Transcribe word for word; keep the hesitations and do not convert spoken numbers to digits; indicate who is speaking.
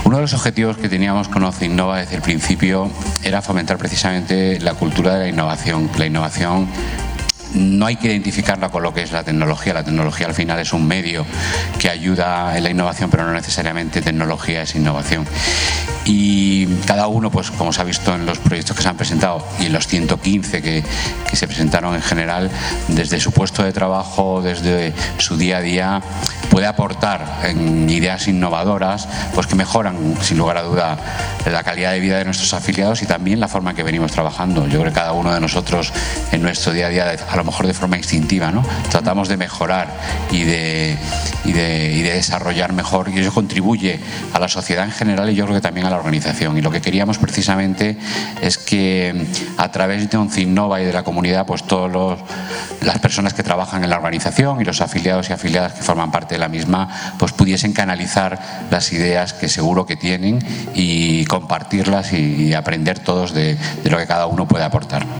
Speaker 1: Uno de los objetivos que teníamos con OnceInnova desde el principio era fomentar precisamente la cultura de la innovación. La innovación no hay que identificarla con lo que es la tecnología. La tecnología al final es un medio que ayuda en la innovación, pero no necesariamente tecnología es innovación. Y cada uno, pues como se ha visto en los proyectos que se han presentado y en los ciento quince que, que se presentaron en general, desde su puesto de trabajo, desde su día a día, puede aportar en ideas innovadoras pues que mejoran, sin lugar a duda, la calidad de vida de nuestros afiliados y también la forma en que venimos trabajando. Yo creo que cada uno de nosotros en nuestro día a día, a lo mejor de forma instintiva, ¿no?, tratamos de mejorar y de, y de, y de desarrollar mejor, y eso contribuye a la sociedad en general y yo creo que también a la organización. Y lo que queríamos precisamente es que a través de OnceInnova y de la comunidad, pues todas las personas que trabajan en la organización y los afiliados y afiliadas que forman parte de la misma, pues pudiesen canalizar las ideas que seguro que tienen y compartirlas y aprender todos de, de lo que cada uno puede aportar.